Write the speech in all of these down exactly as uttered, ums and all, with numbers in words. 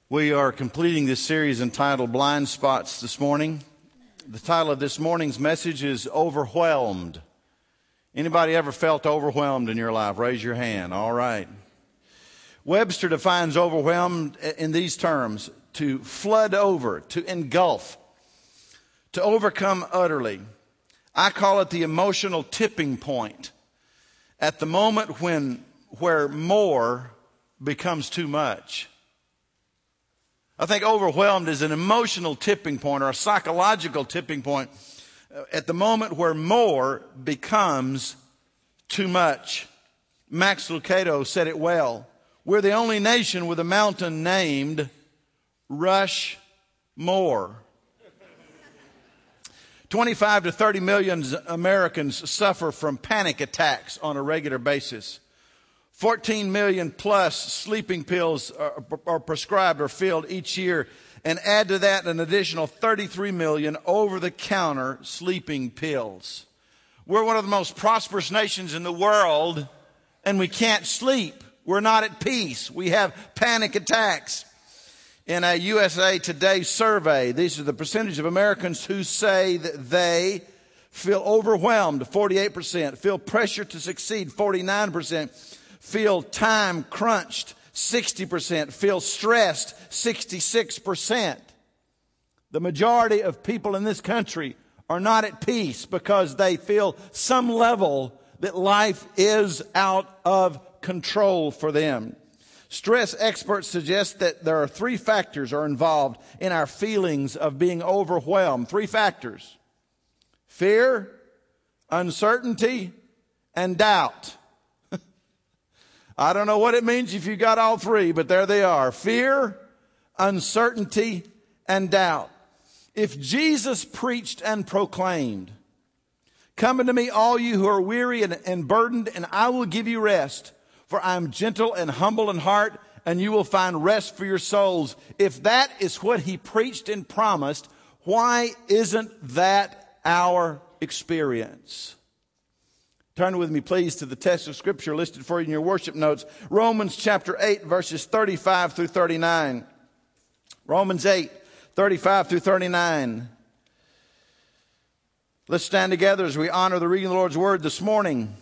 We are completing this series entitled Blind Spots this morning. The title of this morning's message is Overwhelmed. Anybody ever felt overwhelmed in your life? Raise your hand. All right. Webster defines overwhelmed in these terms: to flood over, to engulf, to overcome utterly. I call it the emotional tipping point. At the moment when where more becomes too much. I think overwhelmed is an emotional tipping point or a psychological tipping point at the moment where more becomes too much. Max Lucado said it well. We're the only nation with a mountain named Rushmore. twenty-five to thirty million Americans suffer from panic attacks on a regular basis. fourteen million plus sleeping pills are, are prescribed or filled each year. And add to that an additional thirty-three million over-the-counter sleeping pills. We're one of the most prosperous nations in the world, and we can't sleep. We're not at peace. We have panic attacks. In a U S A Today survey, these are the percentage of Americans who say that they feel overwhelmed, forty-eight percent, feel pressure to succeed, forty-nine percent, feel time crunched, sixty percent, feel stressed, sixty-six percent. The majority of people in this country are not at peace because they feel some level that life is out of control for them. Stress experts suggest that there are three factors are involved in our feelings of being overwhelmed. Three factors: fear, uncertainty, and doubt. I don't know what it means if you got all three, but there they are. Fear, uncertainty, and doubt. If Jesus preached and proclaimed, "Come unto me, all you who are weary and, and burdened, and I will give you rest. For I am gentle and humble in heart, and you will find rest for your souls." If that is what he preached and promised, why isn't that our experience? Turn with me, please, to the text of Scripture listed for you in your worship notes. Romans chapter eight, verses thirty-five through thirty-nine. Romans eight, thirty-five through thirty-nine. Let's stand together as we honor the reading of the Lord's Word this morning.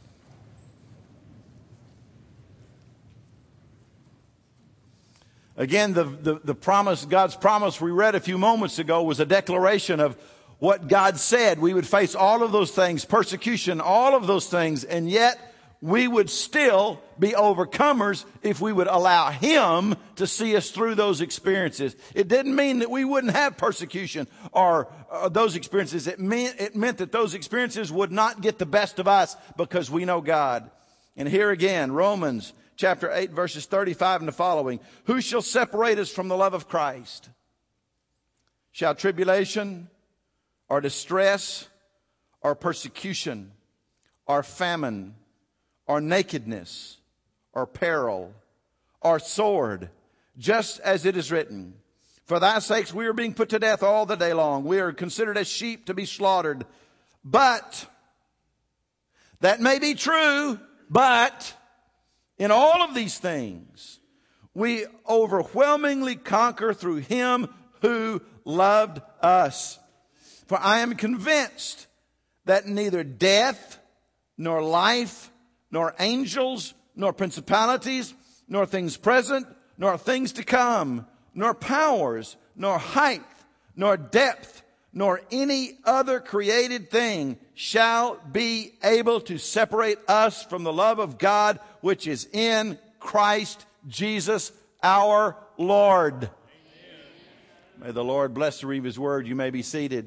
Again, the, the, the promise, God's promise we read a few moments ago was a declaration of what God said. We would face all of those things, persecution, all of those things, and yet we would still be overcomers if we would allow Him to see us through those experiences. It didn't mean that we wouldn't have persecution or uh, those experiences. It meant, it meant that those experiences would not get the best of us because we know God. And here again, Romans chapter eight, verses thirty-five and the following. Who shall separate us from the love of Christ? Shall tribulation, or distress, or persecution, or famine, or nakedness, or peril, or sword, just as it is written, for thy sakes we are being put to death all the day long. We are considered as sheep to be slaughtered. But, that may be true, but in all of these things, we overwhelmingly conquer through Him who loved us. For I am convinced that neither death, nor life, nor angels, nor principalities, nor things present, nor things to come, nor powers, nor height, nor depth, nor any other created thing shall be able to separate us from the love of God which is in Christ Jesus our Lord. Amen. May the Lord bless the read of His word. You may be seated.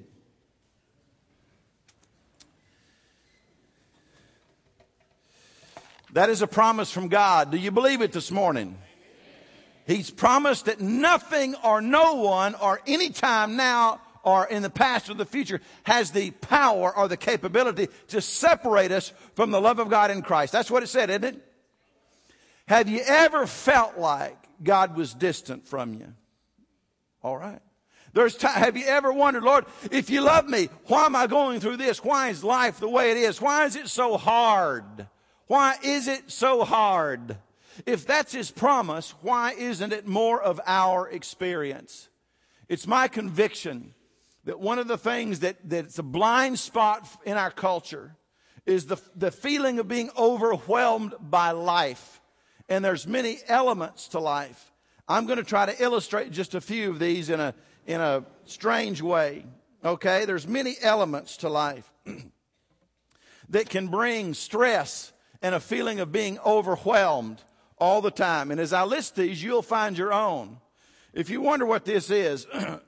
That is a promise from God. Do you believe it this morning? He's promised that nothing or no one or any time now or in the past or the future has the power or the capability to separate us from the love of God in Christ. That's what it said, isn't it? Have you ever felt like God was distant from you? All right. There's time. Have you ever wondered, Lord, if you love me, why am I going through this? Why is life the way it is? Why is it so hard? Why is it so hard? If that's his promise, why isn't it more of our experience? It's my conviction that one of the things that, that's a blind spot in our culture is the, the feeling of being overwhelmed by life. And there's many elements to life. I'm going to try to illustrate just a few of these in a, in a strange way. Okay? There's many elements to life that can bring stress and a feeling of being overwhelmed all the time. And as I list these, you'll find your own. If you wonder what this is,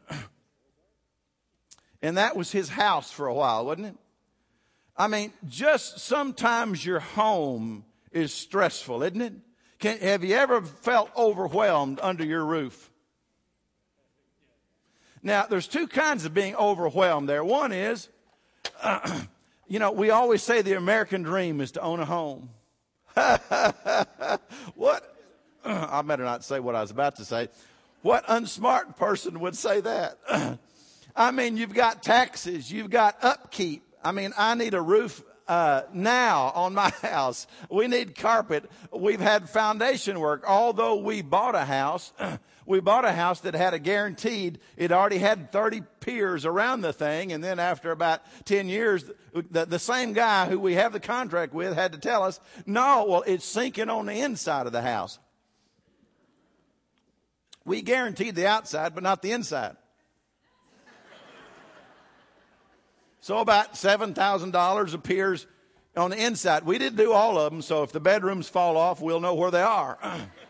and that was his house for a while, wasn't it? I mean, just sometimes your home is stressful, isn't it? Can, have you ever felt overwhelmed under your roof? Now, there's two kinds of being overwhelmed there. One is, uh, you know, we always say the American dream is to own a home. What? I better not say what I was about to say. What unsmart person would say that? I mean, you've got taxes, you've got upkeep. I mean, I need a roof uh, now on my house. We need carpet. We've had foundation work. Although we bought a house, we bought a house that had a guaranteed, it already had thirty piers around the thing. And then after about ten years, the, the same guy who we have the contract with had to tell us, no, well, it's sinking on the inside of the house. We guaranteed the outside, but not the inside. So about seven thousand dollars appears on the inside. We didn't do all of them, so if the bedrooms fall off, we'll know where they are.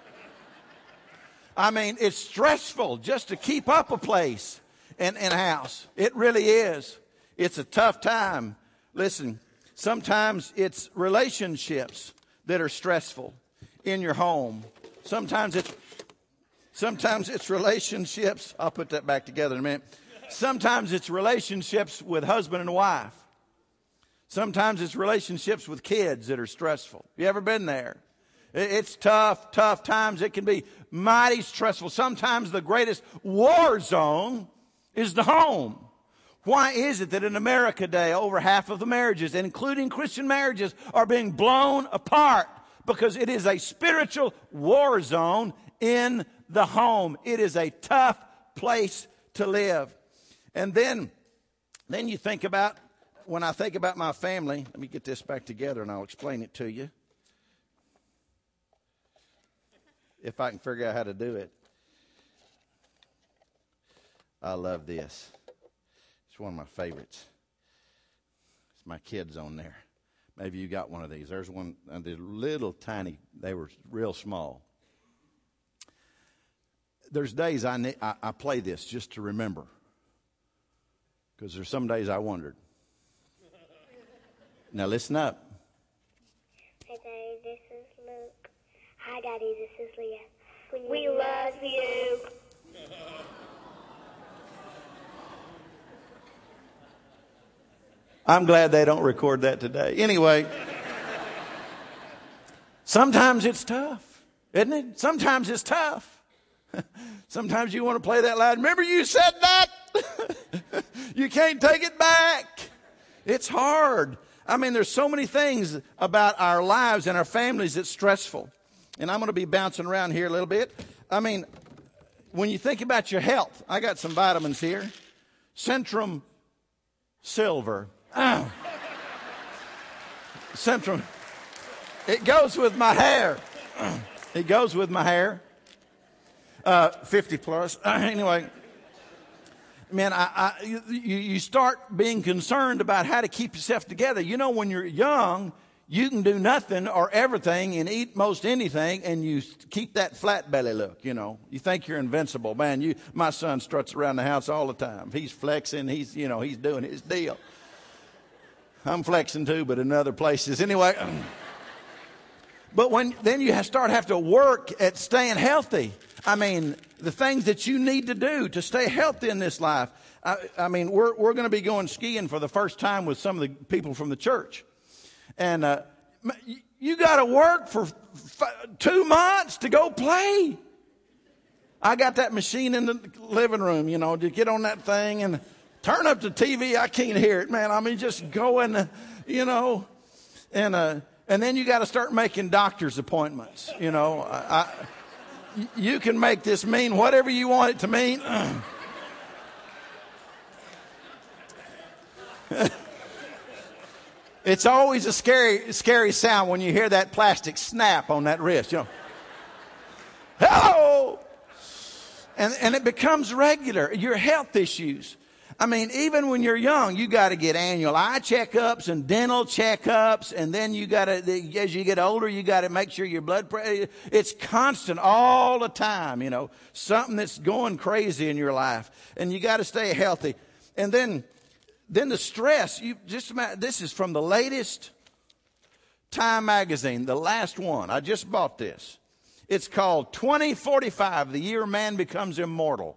I mean, it's stressful just to keep up a place in, in a house. It really is. It's a tough time. Listen, sometimes it's relationships that are stressful in your home. Sometimes it's, sometimes it's relationships. I'll put that back together in a minute. Sometimes it's relationships with husband and wife. Sometimes it's relationships with kids that are stressful. You ever been there? It's tough, tough times. It can be mighty stressful. Sometimes the greatest war zone is the home. Why is it that in America today, over half of the marriages, including Christian marriages, are being blown apart? Because it is a spiritual war zone in the home. It is a tough place to live. And then, then you think about, when I think about my family, let me get this back together and I'll explain it to you. If I can figure out how to do it. I love this. It's one of my favorites. It's my kids on there. Maybe you got one of these. There's one, uh, they're little tiny, they were real small. There's days I, ne- I, I play this just to remember. Because there's some days I wondered. Now listen up. Hi, Daddy, this is Luke. Hi, Daddy, this is Leah. We, we love you. I'm glad they don't record that today. Anyway, sometimes it's tough, isn't it? Sometimes it's tough. Sometimes you want to play that loud. Remember you said that? You can't take it back. It's hard. I mean, there's so many things about our lives and our families that's stressful. And I'm going to be bouncing around here a little bit. I mean, when you think about your health, I got some vitamins here. Centrum Silver. Oh. Centrum. It goes with my hair. It goes with my hair. Uh, fifty plus. Anyway. Man, I, I, you, you start being concerned about how to keep yourself together. You know, when you're young, you can do nothing or everything and eat most anything, and you keep that flat belly look, you know. You think you're invincible. Man, you, my son struts around the house all the time. He's flexing. He's, you know, he's doing his deal. I'm flexing too, but in other places. Anyway. But when then you start have to work at staying healthy. I mean, the things that you need to do to stay healthy in this life. I, I mean, we're we're going to be going skiing for the first time with some of the people from the church, and uh, you, you got to work for f- two months to go play. I got that machine in the living room, you know, to get on that thing and turn up the T V. I can't hear it, man. I mean, just going, you know, and uh. And then you got to start making doctor's appointments. You know, I, I, you can make this mean whatever you want it to mean. It's always a scary, scary sound when you hear that plastic snap on that wrist. You know, hello, and and it becomes regular. Your health issues. I mean, even when you're young, you got to get annual eye checkups and dental checkups, and then you got to, as you get older, you got to make sure your blood pressure. It's constant all the time. You know, something that's going crazy in your life, and you got to stay healthy. And then, then the stress. You just imagine, this is from the latest Time magazine, the last one. I just bought this. It's called twenty forty-five, the year man becomes immortal.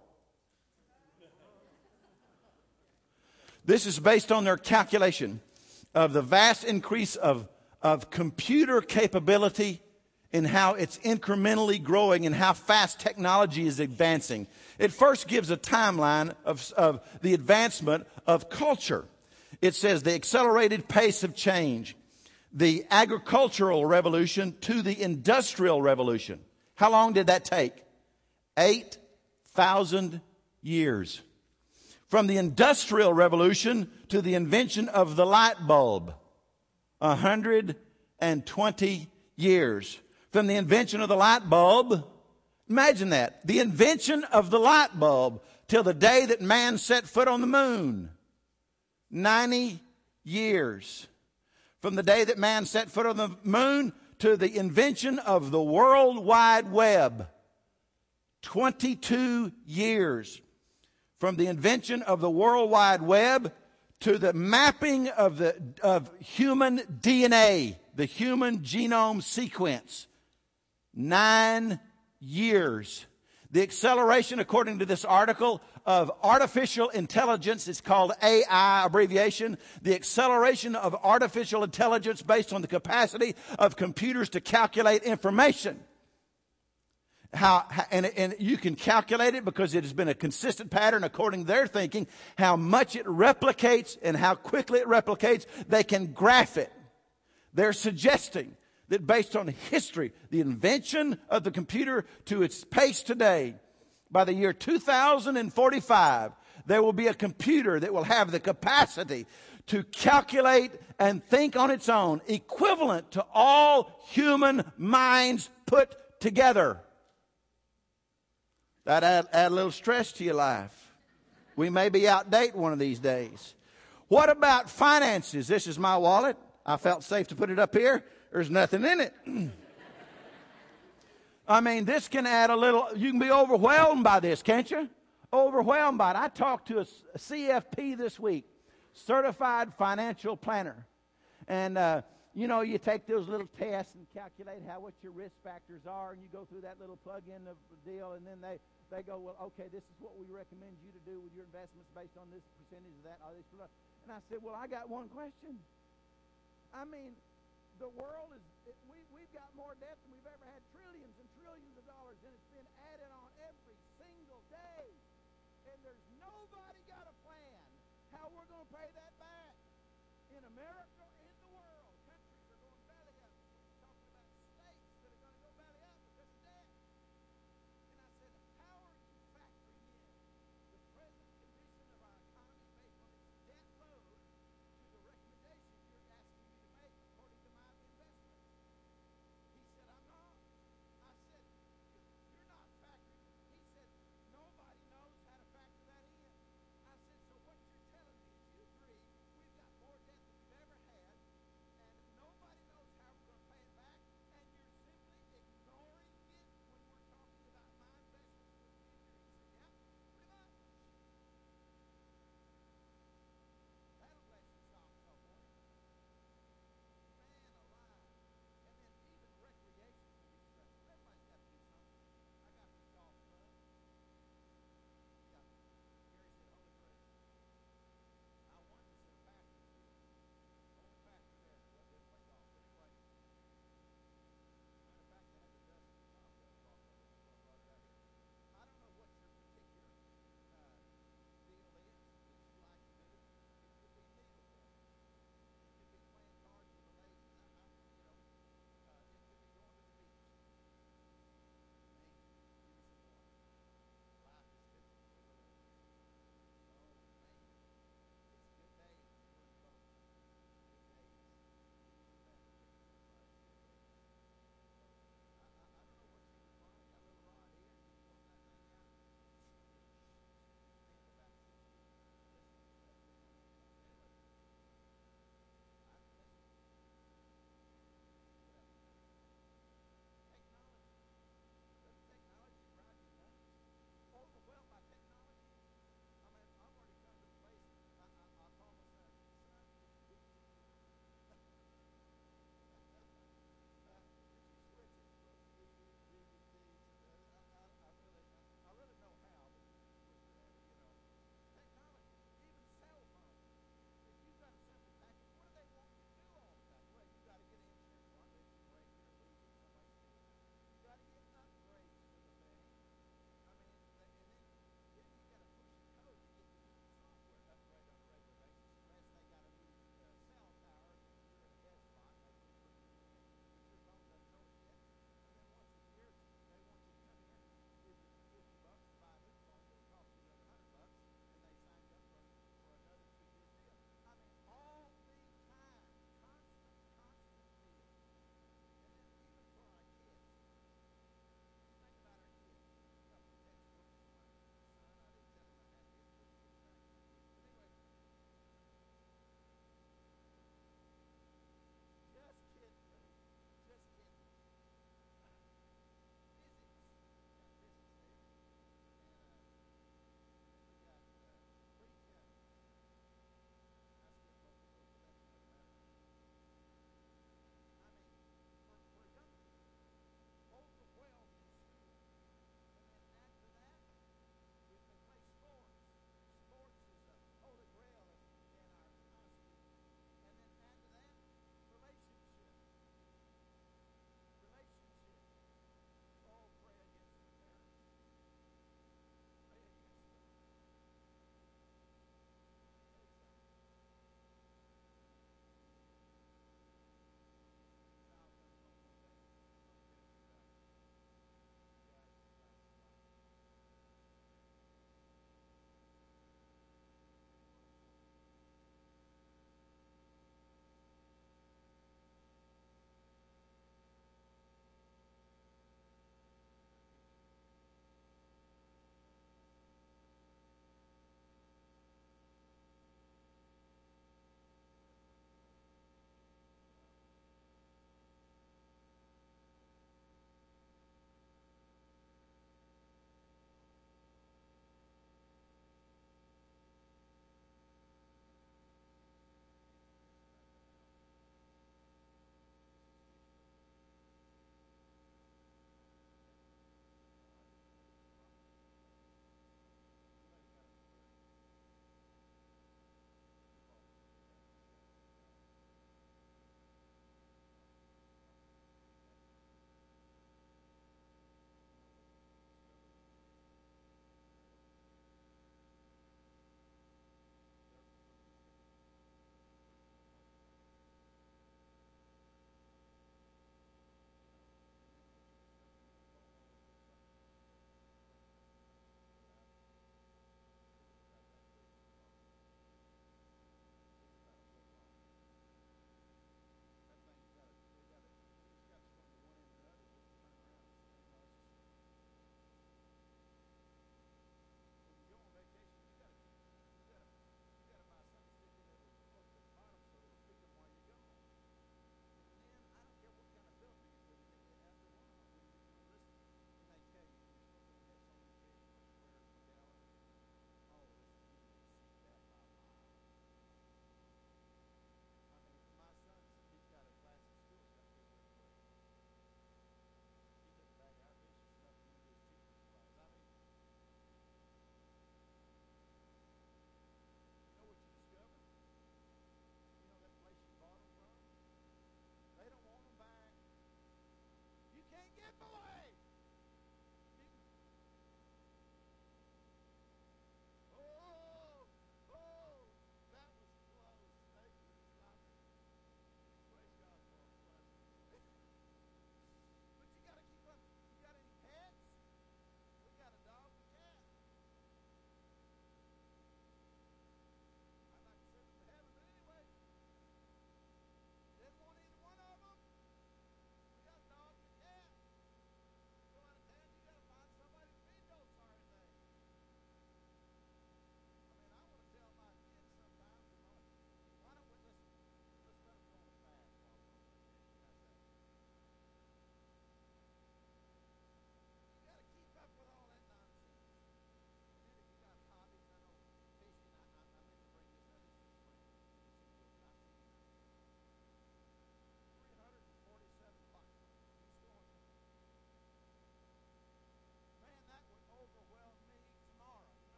This is based on their calculation of the vast increase of, of computer capability and how it's incrementally growing and how fast technology is advancing. It first gives a timeline of, of the advancement of culture. It says the accelerated pace of change, the agricultural revolution to the industrial revolution. How long did that take? eight thousand years. From the Industrial Revolution to the invention of the light bulb, one hundred twenty years. From the invention of the light bulb, imagine that, the invention of the light bulb till the day that man set foot on the moon, ninety years. From the day that man set foot on the moon to the invention of the World Wide Web, twenty-two years. From the invention of the World Wide Web to the mapping of the of human D N A, the human genome sequence, nine years. The acceleration, according to this article, of artificial intelligence is called A I abbreviation. The acceleration of artificial intelligence based on the capacity of computers to calculate information. How, and, and you can calculate it because it has been a consistent pattern according to their thinking, how much it replicates and how quickly it replicates. They can graph it. They're suggesting that based on history, the invention of the computer to its pace today, by the year two thousand forty-five, there will be a computer that will have the capacity to calculate and think on its own, equivalent to all human minds put together. That add, add a little stress to your life. We may be outdated one of these days. What about finances? This is my wallet. I felt safe to put it up here. There's nothing in it. I mean, this can add a little, you can be overwhelmed by this, can't you? Overwhelmed by it. I talked to a, a C F P this week, Certified Financial Planner. And, uh, you know, you take those little tests and calculate how what your risk factors are, and you go through that little plug-in of the deal, and then they, they go, well, okay, this is what we recommend you to do with your investments based on this percentage of that. All this. And I said, well, I got one question. I mean, the world is, it, we, we've got more debt than we've ever had, trillions and trillions of dollars, and it's been added on every single day. And there's nobody got a plan how we're going to pay that back. In America, in the world, countries are going belly up. We're talking about states that are going to go belly up because of debt. And I said, how are you factoring in the present condition of our economy based on its debt load to the recommendations you're asking me to make according to my investments? He said, I'm not. I said, you're not factoring. He said, nobody knows how to factor that in. I said, so what you're telling me is you agree we've got more debt than we've ever had.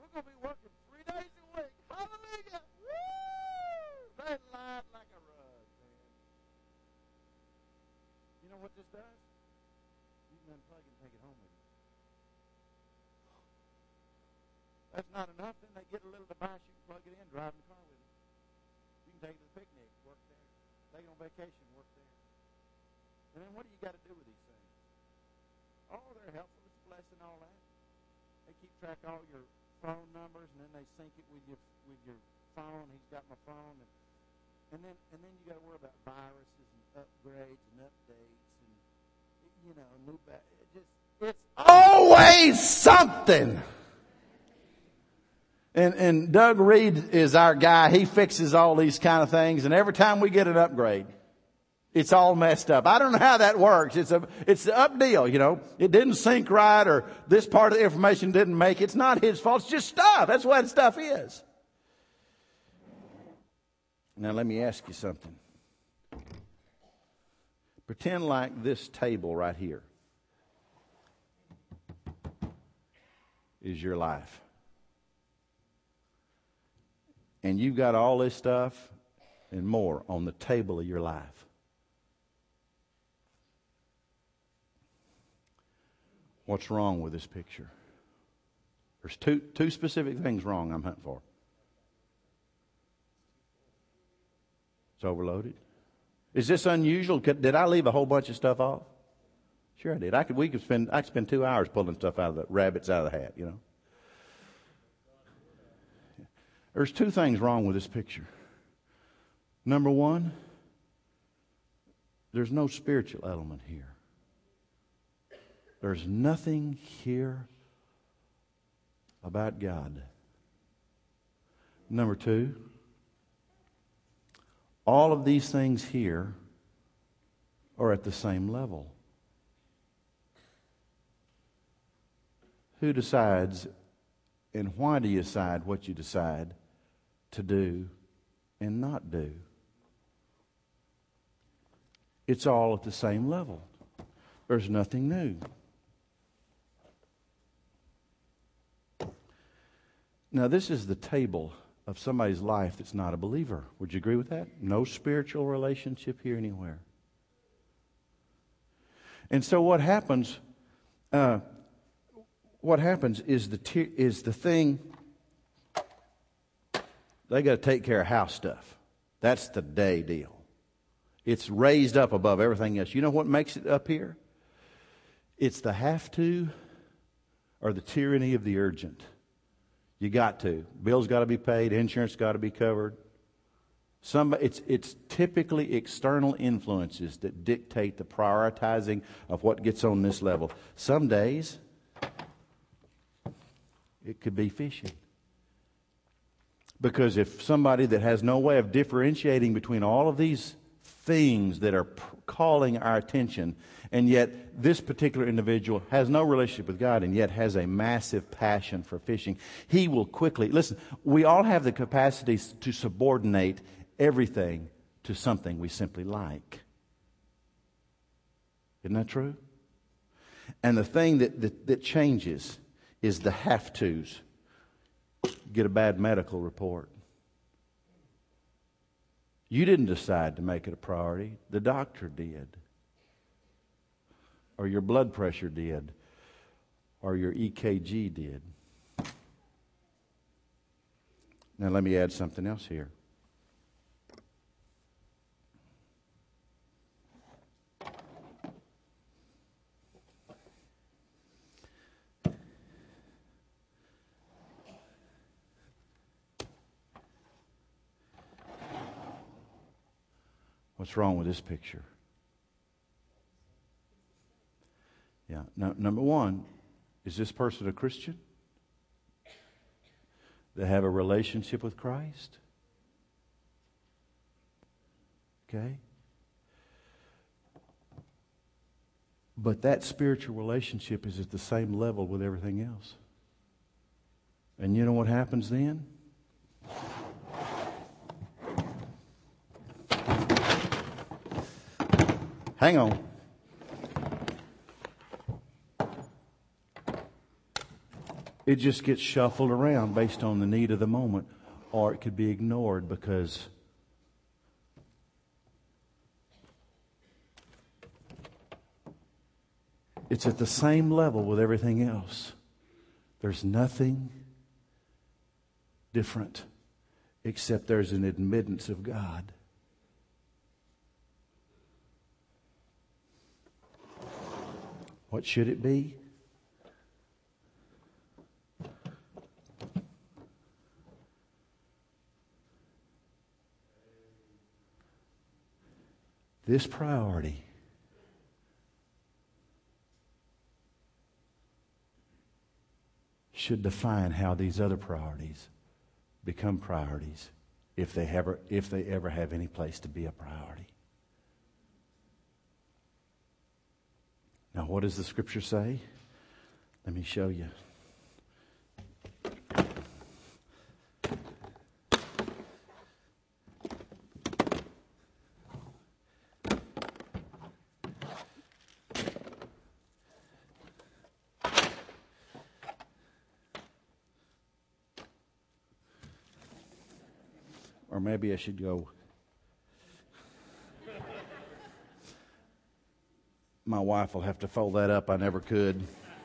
We're going to be working three days a week. Hallelujah. Woo! They lied like a rug, man. You know what this does? You can unplug it and take it home with you. That's not enough. Then they get a little device. You can plug it in, drive in the car with it. You can take it to the picnic, work there. Take it on vacation, work there. And then what do you got to do with these things? Oh, they're helpful. It's a blessing, all that. They keep track of all your phone numbers, and then they sync it with your with your phone. He's got my phone, and and then and then you got to worry about viruses and upgrades and updates, and you know, new ba- it just it's always something. And and Doug Reed is our guy. He fixes all these kind of things, and every time we get an upgrade, it's all messed up. I don't know how that works. It's a it's the up deal, you know. It didn't sync right, or this part of the information didn't make. It's not his fault. It's just stuff. That's what stuff is. Now let me ask you something. Pretend like this table right here is your life. And you've got all this stuff and more on the table of your life. What's wrong with this picture? There's two two specific things wrong I'm hunting for. It's overloaded. Is this unusual? Did I leave a whole bunch of stuff off? Sure I did. I could we could spend I could spend two hours pulling stuff out of the rabbits out of the hat, you know. There's two things wrong with this picture. Number one, there's no spiritual element here. There's nothing here about God. Number two, all of these things here are at the same level. Who decides, and why do you decide what you decide to do and not do? It's all at the same level. There's nothing new. Now, this is the table of somebody's life that's not a believer. Would you agree with that? No spiritual relationship here anywhere. And so what happens, uh, what happens is the te- is the thing, they got to take care of house stuff. That's the day deal. It's raised up above everything else. You know what makes it up here? It's the have to or the tyranny of the urgent. You got to. Bills got to be paid. Insurance got to be covered. Some, it's, it's typically external influences that dictate the prioritizing of what gets on this level. Some days, it could be fishing. Because if somebody that has no way of differentiating between all of these things that are p- calling our attention, and yet this particular individual has no relationship with God and yet has a massive passion for fishing, he will quickly, listen, we all have the capacity to subordinate everything to something we simply like. Isn't that true? And the thing that, that, that changes is the have-tos. Get a bad medical report. You didn't decide to make it a priority. The doctor did. Or your blood pressure did. Or your E K G did. Now let me add something else here. What's wrong with this picture? Yeah. Now, number one, is this person a Christian? They have a relationship with Christ? Okay. But that spiritual relationship is at the same level with everything else. And you know what happens then? Hang on. It just gets shuffled around based on the need of the moment, or it could be ignored because it's at the same level with everything else. There's nothing different except there's an admittance of God. What should it be? This priority should define how these other priorities become priorities, if they ever, if they ever have any place to be a priority. Now, what does the Scripture say? Let me show you. Or maybe I should go. My wife will have to fold that up. I never could.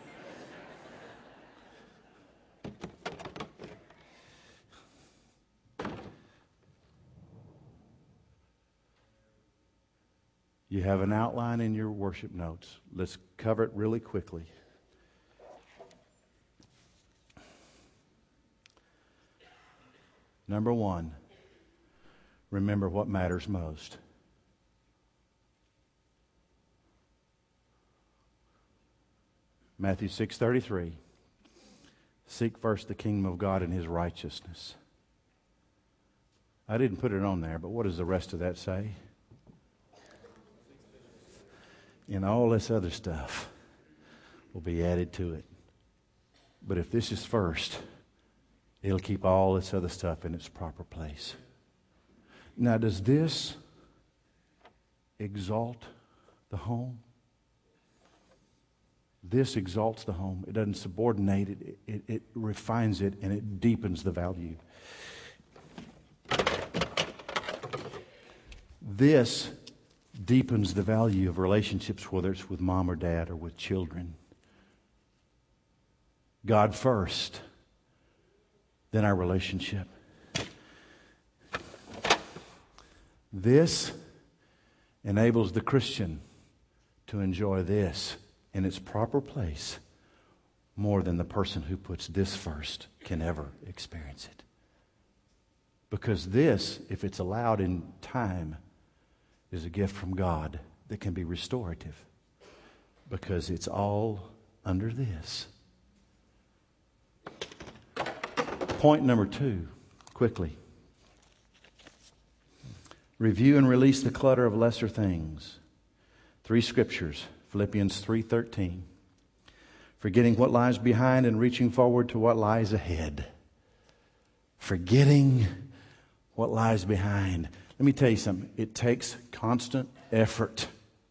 You have an outline in your worship notes. Let's cover it really quickly. Number one, remember what matters most. Matthew six thirty-three. Seek first the kingdom of God and His righteousness. I didn't put it on there, but what does the rest of that say? And all this other stuff will be added to it. But if this is first, it'll keep all this other stuff in its proper place. Now, does this exalt the home? This exalts the home. It doesn't subordinate it. It, it, it refines it, and it deepens the value. This deepens the value of relationships, whether it's with mom or dad or with children. God first, then our relationship. This enables the Christian to enjoy this in its proper place more than the person who puts this first can ever experience it. Because this, if it's allowed in time, is a gift from God that can be restorative. Because it's all under this. Point number two, quickly. Review and release the clutter of lesser things. Three scriptures. Philippians three thirteen. Forgetting what lies behind and reaching forward to what lies ahead. Forgetting what lies behind. Let me tell you something. It takes constant effort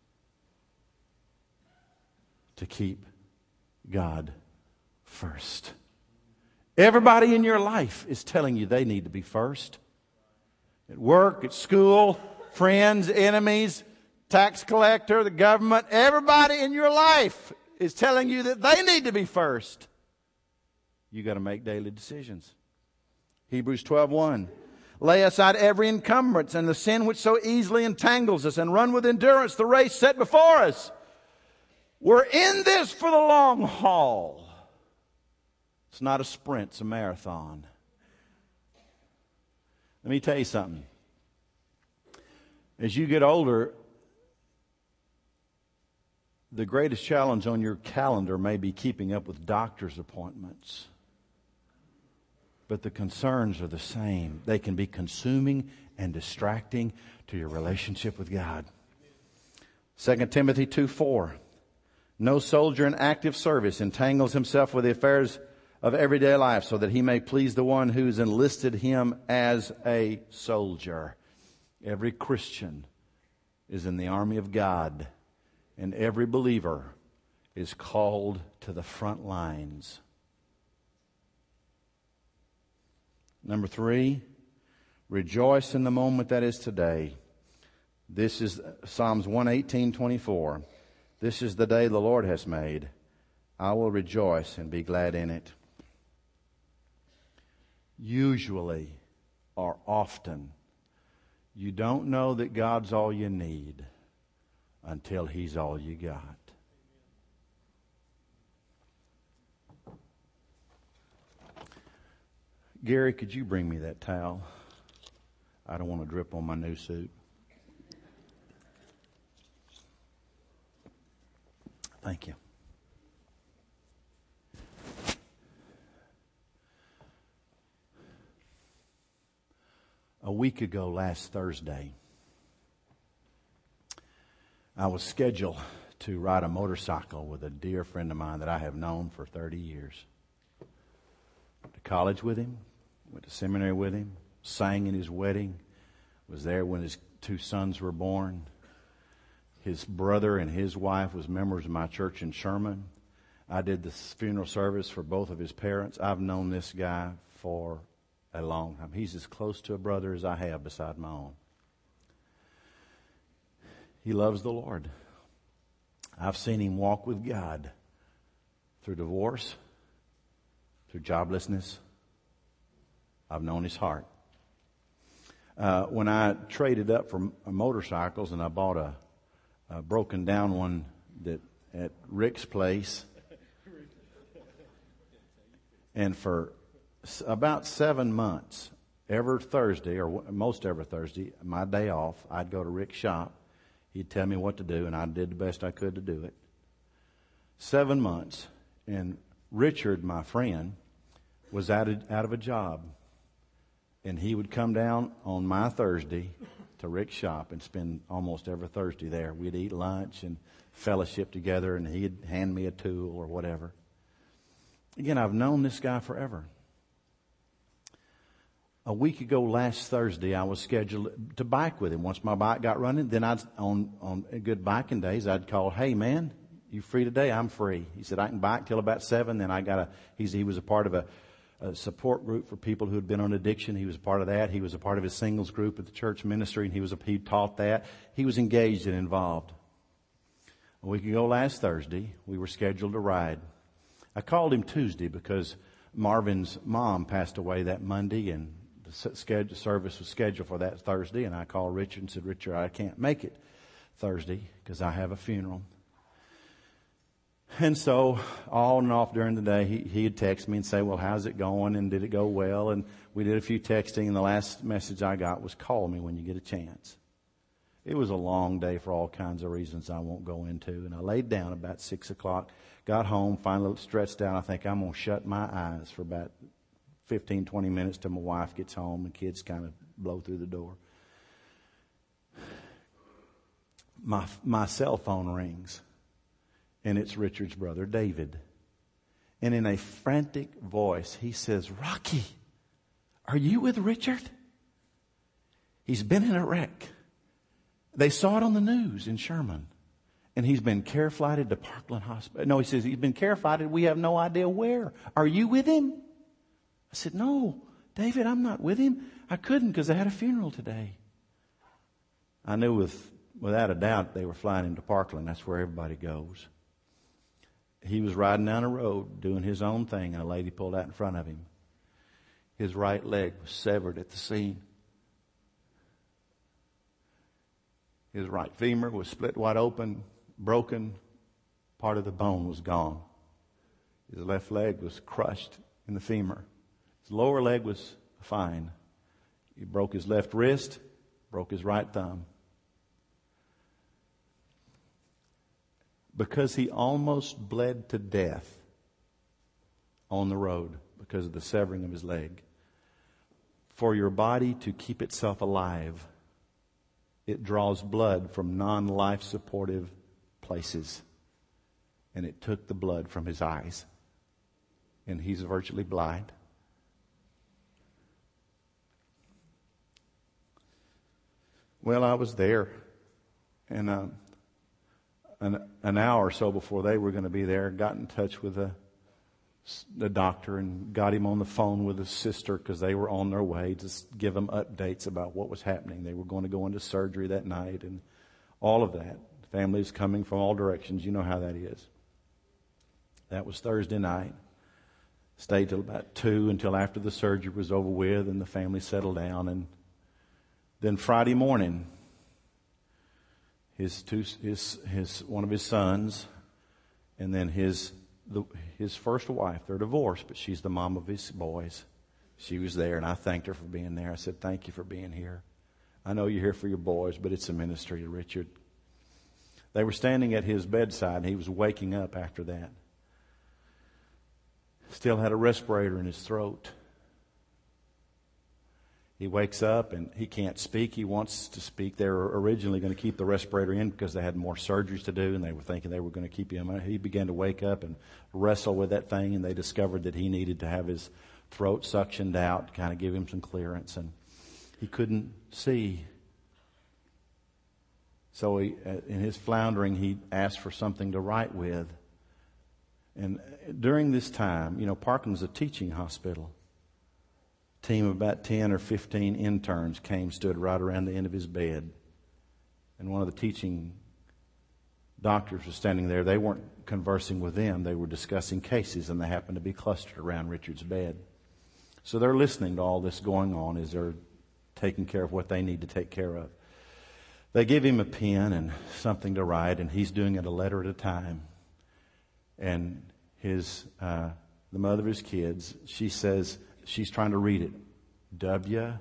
to keep God first. Everybody in your life is telling you they need to be first. At work, at school, friends, enemies, tax collector, the government, everybody in your life is telling you that they need to be first. You got to make daily decisions. Hebrews twelve one. Lay aside every encumbrance and the sin which so easily entangles us, and run with endurance the race set before us. We're in this for the long haul. It's not a sprint, it's a marathon. Let me tell you something. As you get older, the greatest challenge on your calendar may be keeping up with doctor's appointments. But the concerns are the same. They can be consuming and distracting to your relationship with God. Second Timothy two four. No soldier in active service entangles himself with the affairs of everyday life, so that he may please the one who's enlisted him as a soldier. Every Christian is in the army of God, and every believer is called to the front lines. Number three, rejoice in the moment that is today. This is Psalms one eighteen twenty-four. This is the day the Lord has made. I will rejoice and be glad in it. Usually or often, you don't know that God's all you need until He's all you got. Gary, could you bring me that towel? I don't want to drip on my new suit. Thank you. A week ago, last Thursday, I was scheduled to ride a motorcycle with a dear friend of mine that I have known for thirty years. Went to college with him, went to seminary with him, sang in his wedding, was there when his two sons were born. His brother and his wife was members of my church in Sherman. I did the funeral service for both of his parents. I've known this guy for a long time. He's as close to a brother as I have beside my own. He loves the Lord. I've seen him walk with God through divorce, through joblessness. I've known his heart. Uh, when I traded up for motorcycles and I bought a, a broken down one that at Rick's place, and for about seven months, every Thursday, or most every Thursday, my day off, I'd go to Rick's shop. He'd tell me what to do, and I did the best I could to do it. Seven months, and Richard, my friend, was out of, out of a job. And he would come down on my Thursday to Rick's shop and spend almost every Thursday there. We'd eat lunch and fellowship together, and he'd hand me a tool or whatever. Again, I've known this guy forever. A week ago, last Thursday, I was scheduled to bike with him. Once my bike got running, then I'd, on, on good biking days, I'd call, hey man, you free today? I'm free. He said, I can bike till about seven. Then I got a, he's, he was a part of a, a support group for people who had been on addiction. He was a part of that. He was a part of his singles group at the church ministry, and he was a, he taught that. He was engaged and involved. A week ago, last Thursday, we were scheduled to ride. I called him Tuesday because Marvin's mom passed away that Monday, and the schedule, service was scheduled for that Thursday. And I called Richard and said, Richard, I can't make it Thursday because I have a funeral. And so, on and off during the day, he, he'd text me and say, well, how's it going? And did it go well? And we did a few texting, and the last message I got was, call me when you get a chance. It was a long day for all kinds of reasons I won't go into. And I laid down about six o'clock, got home, finally stretched out. I think I'm going to shut my eyes for about fifteen, twenty minutes till my wife gets home and kids kind of blow through the door. My, my cell phone rings. And it's Richard's brother, David. And in a frantic voice, he says, Rocky, are you with Richard? He's been in a wreck. They saw it on the news in Sherman. And he's been care flighted to Parkland Hospital. No, he says, he's been care flighted. We have no idea where. Are you with him? I said, no, David, I'm not with him. I couldn't because I had a funeral today. I knew with, without a doubt they were flying him to Parkland. That's where everybody goes. He was riding down a road doing his own thing, and a lady pulled out in front of him. His right leg was severed at the scene. His right femur was split wide open, broken. Part of the bone was gone. His left leg was crushed in the femur. His lower leg was fine. He broke his left wrist, broke his right thumb. Because he almost bled to death on the road because of the severing of his leg. For your body to keep itself alive, it draws blood from non-life supportive places. And it took the blood from his eyes. And he's virtually blind. Well, I was there. And um, an, an hour or so before they were going to be there, got in touch with the the doctor and got him on the phone with his sister because they were on their way to give him updates about what was happening. They were going to go into surgery that night and all of that. Families coming from all directions. You know how that is. That was Thursday night. Stayed till about two until after the surgery was over with and the family settled down. And then Friday morning, his two, his, his, one of his sons, and then his, the, his first wife, they're divorced, but she's the mom of his boys. She was there, and I thanked her for being there. I said, thank you for being here. I know you're here for your boys, but it's a ministry to Richard. They were standing at his bedside, and he was waking up after that. Still had a respirator in his throat. He wakes up and he can't speak. He wants to speak. They were originally going to keep the respirator in because they had more surgeries to do, and they were thinking they were going to keep him. He began to wake up and wrestle with that thing, and they discovered that he needed to have his throat suctioned out to kind of give him some clearance, and he couldn't see. So he, in his floundering, he asked for something to write with. And during this time, you know, Parkland's a teaching hospital. A team of about ten or fifteen interns came, stood right around the end of his bed. And one of the teaching doctors was standing there. They weren't conversing with them. They were discussing cases, and they happened to be clustered around Richard's bed. So they're listening to all this going on as they're taking care of what they need to take care of. They give him a pen and something to write, and he's doing it a letter at a time. And his, uh, the mother of his kids, she says, she's trying to read it. W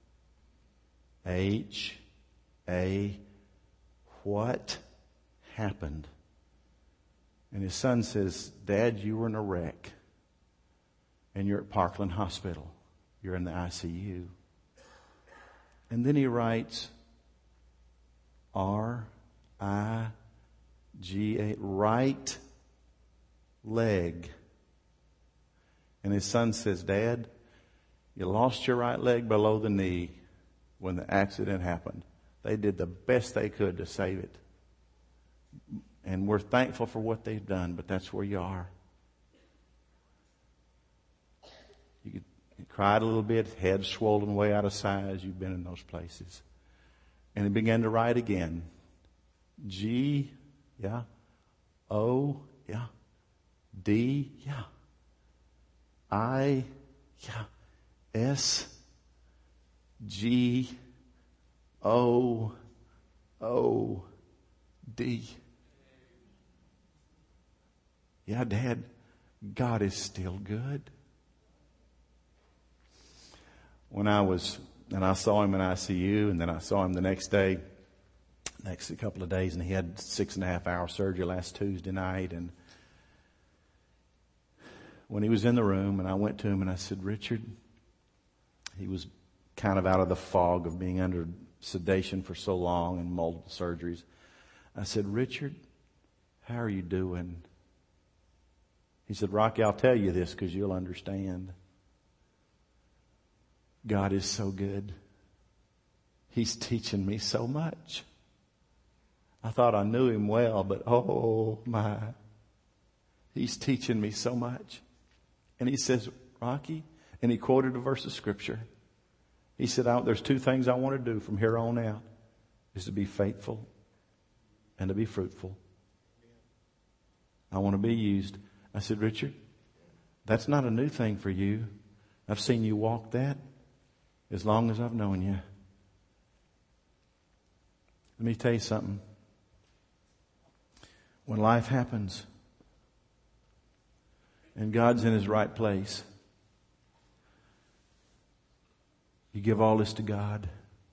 H A what happened? And his son says, Dad, you were in a wreck. And you're at Parkland Hospital. You're in the I C U. And then he writes R I G A, right leg. And his son says, Dad, you lost your right leg below the knee when the accident happened. They did the best they could to save it. And we're thankful for what they've done, but that's where you are. You, could, you cried a little bit, head swollen way out of size. You've been in those places. And he began to write again. G, yeah. O, yeah. D, yeah. I, yeah. S, G, O, O, D. Yeah, Dad, God is still good. When I was, and I saw him in I C U, and then I saw him the next day, next couple of days, and he had six and a half hour surgery last Tuesday night. And when he was in the room, and I went to him and I said, Richard, he was kind of out of the fog of being under sedation for so long and multiple surgeries. I said, Richard, how are you doing? He said, Rocky, I'll tell you this because you'll understand. God is so good. He's teaching me so much. I thought I knew him well, but oh my, he's teaching me so much. And he says, Rocky, and he quoted a verse of scripture. He said, I, there's two things I want to do from here on out, is to be faithful and to be fruitful. I want to be used. I said, Richard, that's not a new thing for you. I've seen you walk that as long as I've known you. Let me tell you something. When life happens and God's in his right place, you give all this to God.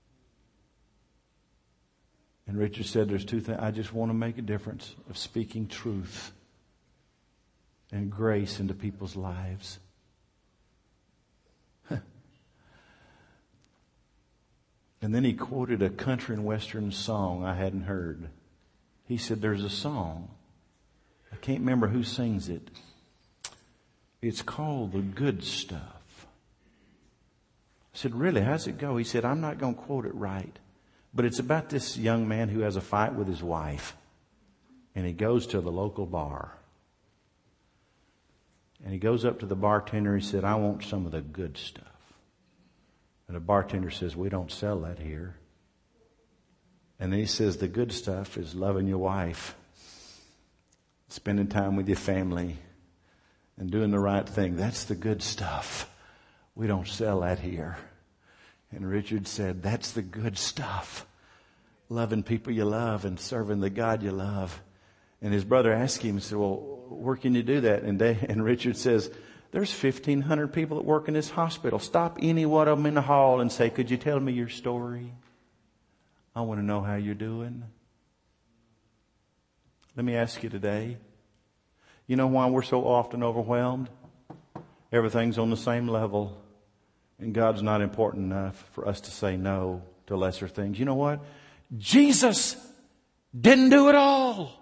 And Richard said there's two things. I just want to make a difference of speaking truth and grace into people's lives. And then he quoted a country and western song I hadn't heard. He said, there's a song. I can't remember who sings it. It's called The Good Stuff. I said, really, how's it go? He said, I'm not going to quote it right. But it's about this young man who has a fight with his wife. And he goes to the local bar. And he goes up to the bartender and he said, I want some of the good stuff. And the bartender says, we don't sell that here. And then he says, the good stuff is loving your wife, spending time with your family, and doing the right thing. That's the good stuff. We don't sell that here. And Richard said, that's the good stuff. Loving people you love and serving the God you love. And his brother asked him, he said, well, where can you do that? And, they, and Richard says, there's fifteen hundred people that work in this hospital. Stop any one of them in the hall and say, could you tell me your story? I want to know how you're doing. Let me ask you today. You know why we're so often overwhelmed? Everything's on the same level. And God's not important enough for us to say no to lesser things. You know what? Jesus didn't do it all.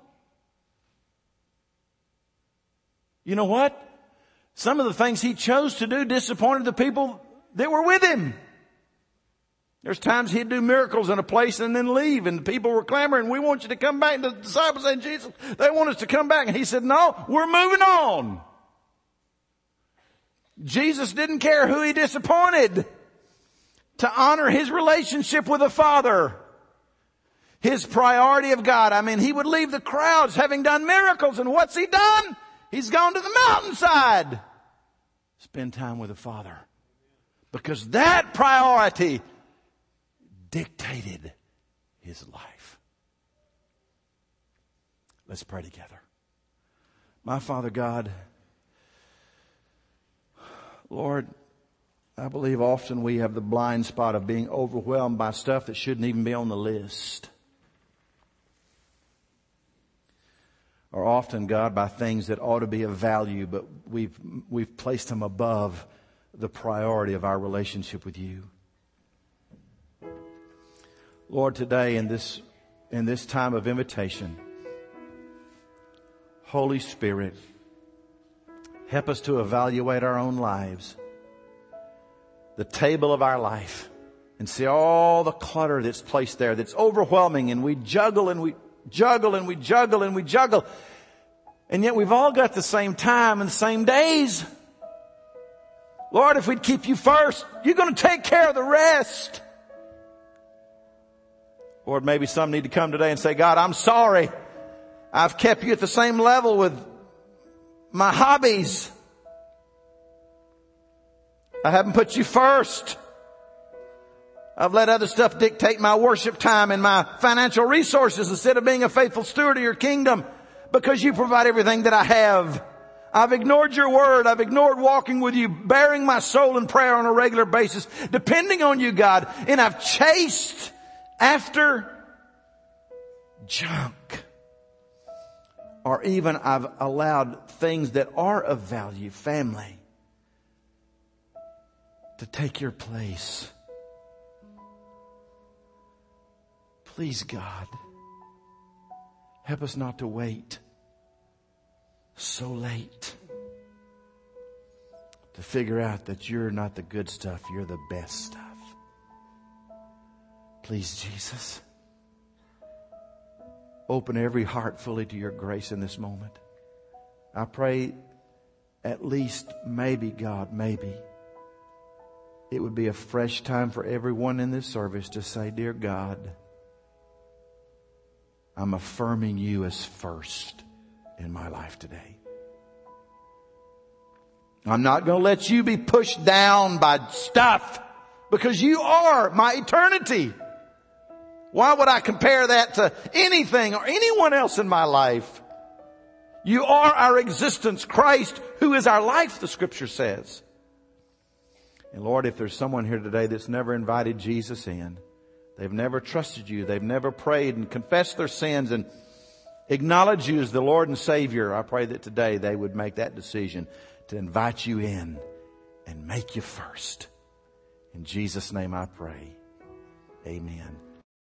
You know what? Some of the things he chose to do disappointed the people that were with him. There's times he'd do miracles in a place and then leave, and the people were clamoring, we want you to come back. And the disciples said, Jesus, they want us to come back. And he said, no, we're moving on. Jesus didn't care who he disappointed to honor his relationship with the Father. His priority of God. I mean, he would leave the crowds having done miracles, and what's he done? He's gone to the mountainside. Spend time with the Father. Because that priority dictated his life. Let's pray together. My Father God, Lord, I believe often we have the blind spot of being overwhelmed by stuff that shouldn't even be on the list. Or often, God, by things that ought to be of value, but we've, we've placed them above the priority of our relationship with you. Lord, today in this, in this time of invitation, Holy Spirit, help us to evaluate our own lives, the table of our life, and see all the clutter that's placed there that's overwhelming, and we juggle and we juggle and we juggle and we juggle. And yet we've all got the same time and the same days. Lord, if we'd keep you first, you're going to take care of the rest. Lord, maybe some need to come today and say, God, I'm sorry. I've kept you at the same level with my hobbies. I haven't put you first. I've let other stuff dictate my worship time and my financial resources instead of being a faithful steward of your kingdom, because you provide everything that I have. I've ignored your word. I've ignored walking with you, bearing my soul in prayer on a regular basis, depending on you, God. And I've chased after junk. Or even I've allowed things that are of value, family, to take your place. Please, God, help us not to wait so late to figure out that you're not the good stuff, you're the best stuff. Please, Jesus, open every heart fully to your grace in this moment. I pray at least, maybe, God, maybe, it would be a fresh time for everyone in this service to say, dear God, I'm affirming you as first in my life today. I'm not going to let you be pushed down by stuff, because you are my eternity. Why would I compare that to anything or anyone else in my life? You are our existence. Christ, who is our life, the scripture says. And Lord, if there's someone here today that's never invited Jesus in, they've never trusted you, they've never prayed and confessed their sins and acknowledged you as the Lord and Savior, I pray that today they would make that decision to invite you in and make you first. In Jesus' name I pray. Amen.